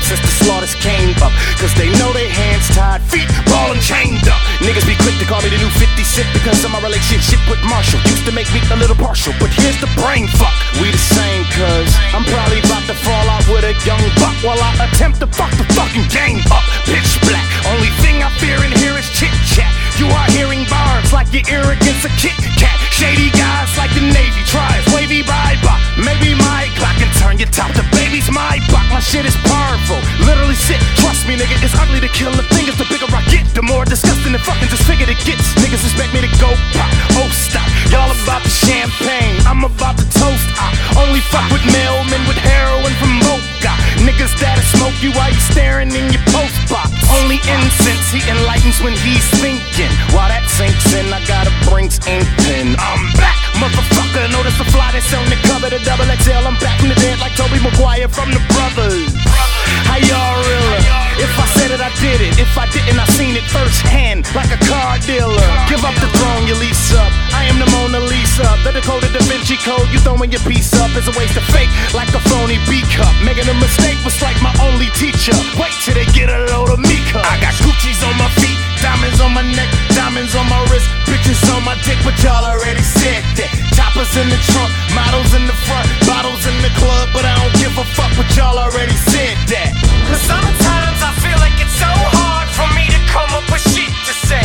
since the slaughters came up. Cause they know they hands tied, feet ballin' chained up. Niggas be quick to call me the new 50 Cent because of my relationship with Marshall. Used to make me a little partial, but here's the brain fuck. We the same cuz I'm probably about to fall out with a young buck while I attempt to fuck the fucking game up. Pitch black, only thing I fear in here is chit chat. You are hearing bars like your ear against a Kit Kat. Shady guys like the Navy tries wavy bye bye. Maybe my clock can turn your top to baby's my buck. My shit is powerful, literally sick. Trust me, nigga, it's ugly to kill. The thing is, the bigger I get, the more disgusting and fucking disfigured it gets. Niggas expect me to go pop, oh stop. Y'all about the champagne, I'm about to toast. I only fuck with mailmen with heroin from Mocha. Niggas that'll smoke you while you staring in your post box. Only incense he enlightens when he's thinking. While that sinks in, I got a Brinks ink pen. I'm back, motherfucker. Notice the fly that's on the cover, the double XL. I'm back from the dead like Tobey Maguire from the Brothers. How y'all really? If I said it, I did it. If I didn't, I seen it firsthand like a car dealer. Give up the throne, you lease up. I am the Mona Lisa, the Dakota Da Vinci Code. You throwing your piece up is a waste of fake, like a phony B-cup. Making a mistake was like my only teacher. Wait till they get a load of me cup. I got Gucci's on my feet, diamonds on my neck, diamonds on my wrist, bitches on my dick, but y'all already said that. Choppers in the trunk, models in the front, bottles in the club, but I don't give a fuck, but y'all already said that. Cause sometimes I feel like it's so hard for me to come up with shit to say.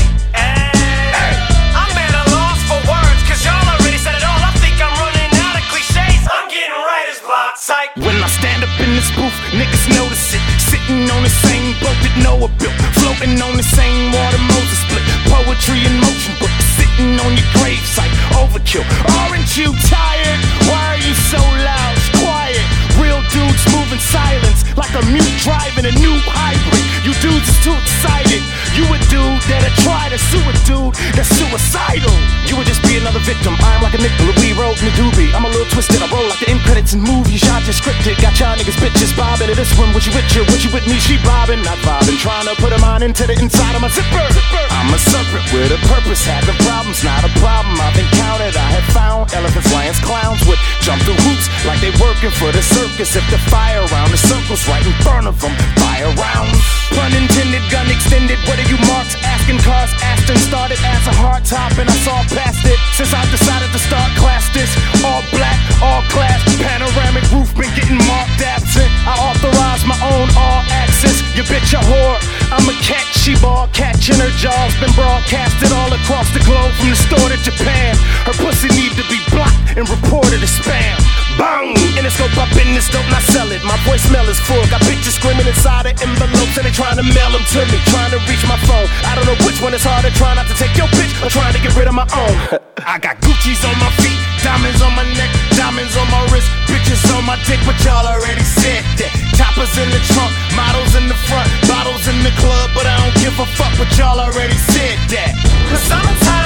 I'm at a loss for words, cause y'all already said it all. I think I'm running out of cliches. I'm getting writer's block, psych. When I stand up in this booth, niggas notice it. Sitting on the same boat that Noah built, floating on the same water Moses split. Poetry in motion, but sitting on your gravesite. Overkill. Aren't you tired? Why are you so loud? Quiet. Real dudes move in silence like a mute driving a new hybrid. You dudes is too excited. You a dude that'll try to sue a dude that's suicidal. You would just be another victim. I'm like a nickel, we wrote in the doobie. I'm a little twisted, I roll like the end credits in movies. Y'all just scripted, got y'all niggas bitches bobbing to this one. What you with you? What you with me? She bobbing, not bobbing. Trying to put a mind into the inside of my zipper. I'm a serpent with a purpose, having problems, not a problem I've encountered. I have found elephants, lions, clowns would jump through hoops like they working for the circus. If the fire around the circle's right in front of them, fire round. Pun intended, gun extended. What are you marks asking? Cars Aston started as a hard top and I saw past it. Since I decided to start class this, all black, all class, panoramic roof been getting marked absent. I authorize my own all access. You bitch a whore, I'm a cat, she ball catching her jaws been broadcasted all across the globe from the store to Japan. Her pussy need to be blocked and reported as spam. Bang! In the scope, up in this dope, not sell it. My voicemail is full, got bitches screaming inside of envelopes and they trying to mail them to me, trying to reach my phone. I don't know which one is harder, trying not to take your bitch or trying to get rid of my own. I got Gucci's on my feet, diamonds on my neck, diamonds on my wrist, bitches on my dick, but y'all already said that. Choppers in the trunk, models in the front, bottles in the club, but I don't give a fuck, but y'all already said that. Cause sometimes